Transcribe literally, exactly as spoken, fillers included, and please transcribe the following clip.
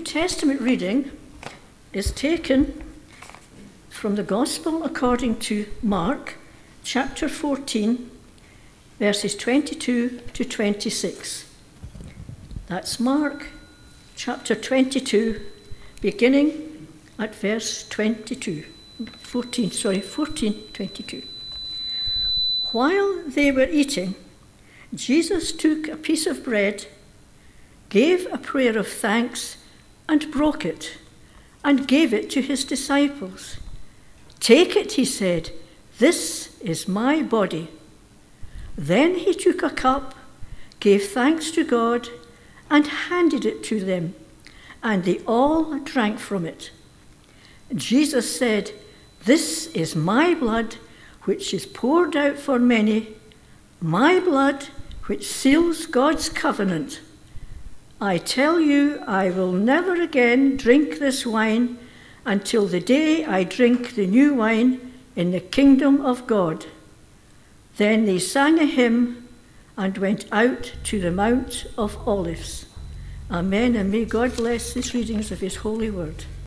Testament reading is taken from the Gospel according to Mark, chapter fourteen, verses twenty-two to twenty-six. That's Mark, chapter twenty-two, beginning at verse twenty-two. fourteen, sorry, fourteen, twenty-two. While they were eating, Jesus took a piece of bread, gave a prayer of thanks, and broke it, and gave it to his disciples. "Take it," he said, "this is my body." Then he took a cup, gave thanks to God, and handed it to them, and they all drank from it. Jesus said, "This is my blood, which is poured out for many, my blood which seals God's covenant. I tell you, I will never again drink this wine until the day I drink the new wine in the kingdom of God." Then they sang a hymn and went out to the Mount of Olives. Amen, and may God bless these readings of his holy word.